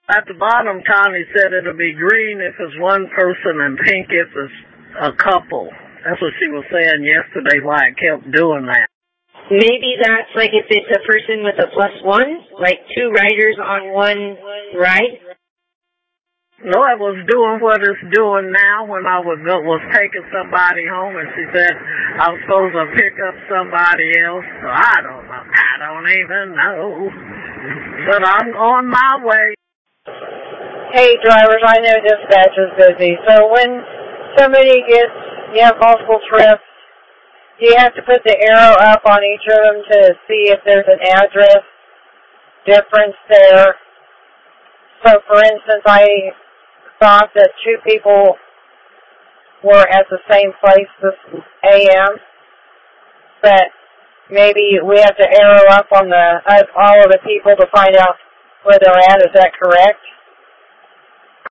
At the bottom, Connie said it'll be green if it's one person and pink if it's a couple. That's what she was saying yesterday, why I kept doing that. Maybe that's like if it's a person with a +1, like 2 riders on one ride? No, I was doing what it's doing now when I was taking somebody home, and she said I was supposed to pick up somebody else. So I don't know. I don't even know. But I'm on my way. Hey, drivers, I know dispatch is busy. So when you have multiple trips, you have to put the arrow up on each of them to see if there's an address difference there. So, for instance, I thought that 2 people were at the same place this AM, but maybe we have to arrow up on all of the people to find out where they're at. Is that correct?